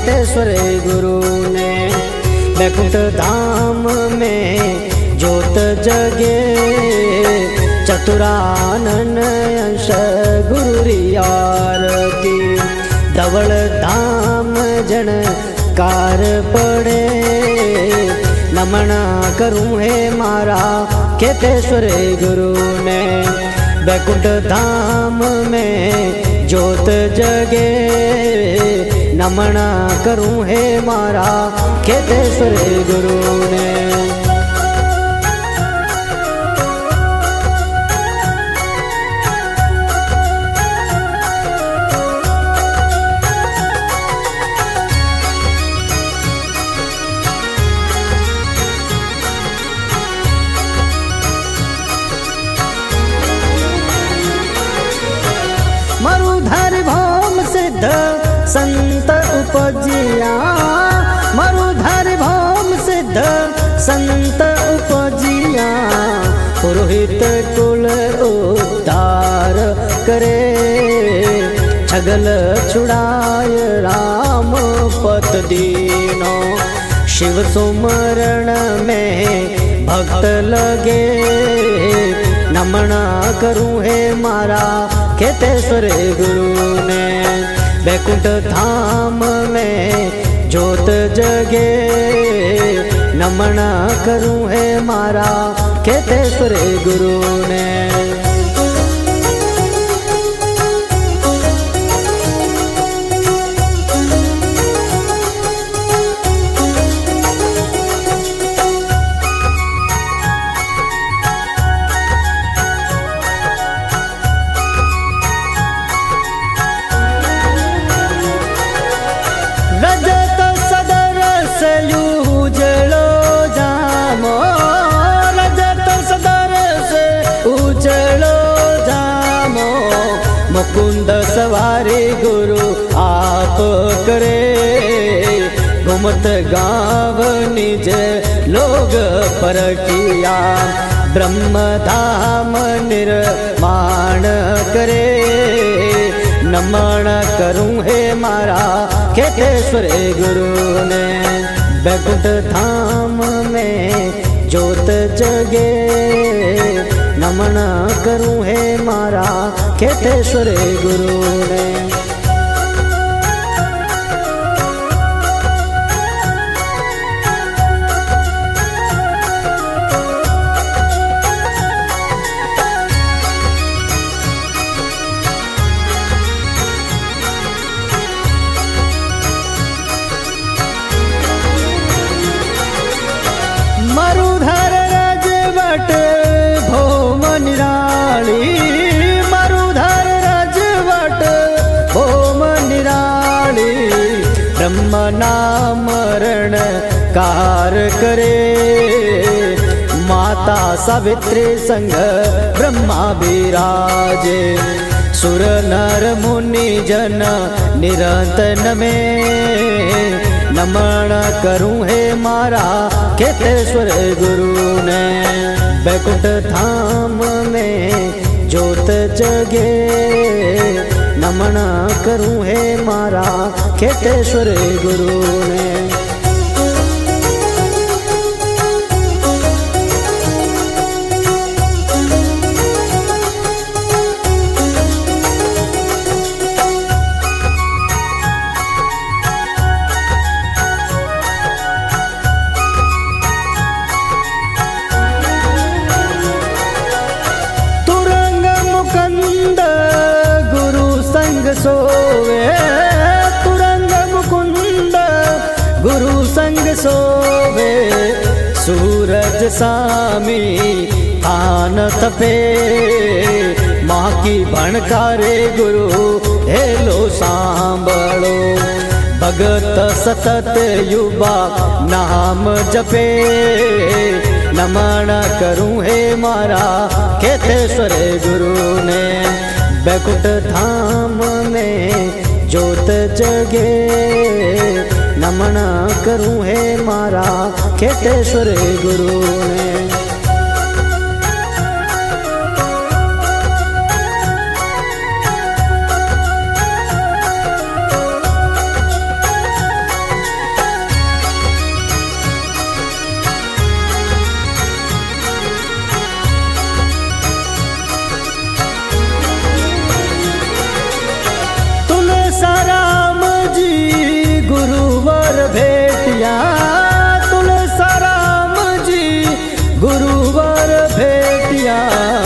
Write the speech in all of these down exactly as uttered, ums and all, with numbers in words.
खेतेश्वर गुरु ने। बैकुंठ धाम में ज्योत जगे चतुरानन अंश गुरु रियार की। धवल धाम जन कार पड़े नमना करूँ है मारा खेतेश्वर गुरु ने। बैकुंठ धाम में ज्योत जगे नमना करूँ है मारा खेतेश्वर गुरु ने। मरुधर भौम सिद्ध संत उपजिया, मरुधर भौम सिद्ध संत उपजिया। पुरोहित कुल उद्धार करे छगल छुड़ाय राम पत दीनो। शिव सुमरण में भक्त लगे नमना करूँ है मारा खेतेश्वर गुरु ने। बैकुंठ धाम में ज्योत जगे नमना करूँ है मारा खेतेश्वर गुरु ने। रजत सदर से उजलो जामो, रजत सदर से उजलो जामो। मुकुंद सवारी गुरु आप करे घुमत गाँव निज लोग परकिया। ब्रह्म धाम निर्माण करे नमन करूँ है मारा खेतेश्वर गुरु ने। बैकुंठ धाम में ज्योत जगे नमन करूँ है मारा खेतेश्वर गुरु ने। मरुधर रजवट भौम निराली, मरुधर रजवट भौम निराली। ब्रह्म नामरण कार करे माता सावित्री संग ब्रह्मा विराजे। सुर नर मुनि जन निरंतन में नमन करूँ है मारा खेतेश्वर गुरु ने। बैकुंठ धाम में ज्योत जगे नमन करूँ है मारा खेतेश्वर गुरु ने। सोवे तुरंग मुकुंद गुरु संग सोवे। सूरज सामी थान तपे माँ की भणकारे गुरु हेलो सांभळो। भगत सतत युवा नाम जपे नमन करूँ है मारा खेतेश्वर गुरु ने। बैकुंठ धाम में ज्योत जगे नमन करूँ है मारा खेतेश्वर गुरु ने।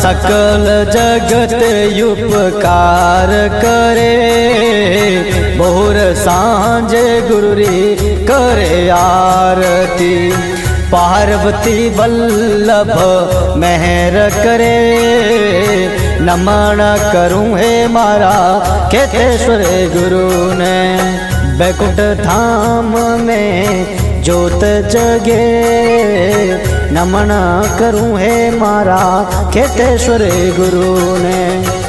सकल जगत उपकार करे, बहुर सांझ गुरुरी करे आरती। पार्वती वल्लभ मेहर करे, नमन करूं हे मारा केतेश्वर गुरु ने। बैकुंठ धाम में जोत जगे, नमन करूं हे मारा केतेश्वर गुरु ने।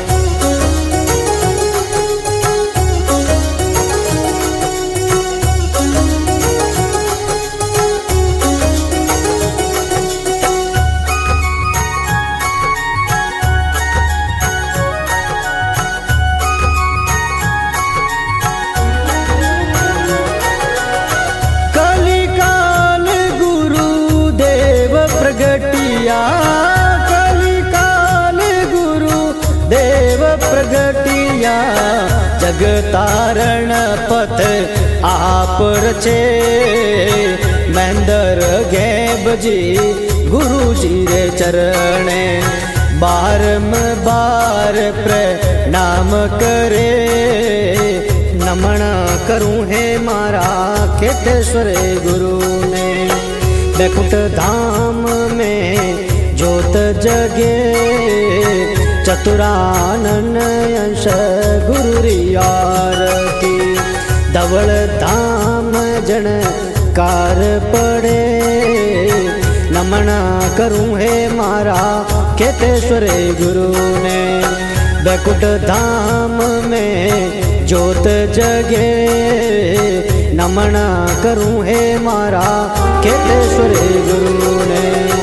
कलिकाल गुरु देव प्रगटिया, जग तारण पथ आप रचे। महेंद्र गैब जी गुरु जी रे चरणे, बारम बार प्रणाम करे। नमन करूं हे मारा केतेश्वर गुरु ने। बैकुंठ धाम में जोत जगे, चतुरानन अंश गुरुरी आरती। धवल धाम जन कार पड़े, नमन करूं हे मारा केतेश्वर गुरु ने। बैकुंठ धाम में जोत जगे, नमन करूं हे मारा केतेश्वर गुरु ने।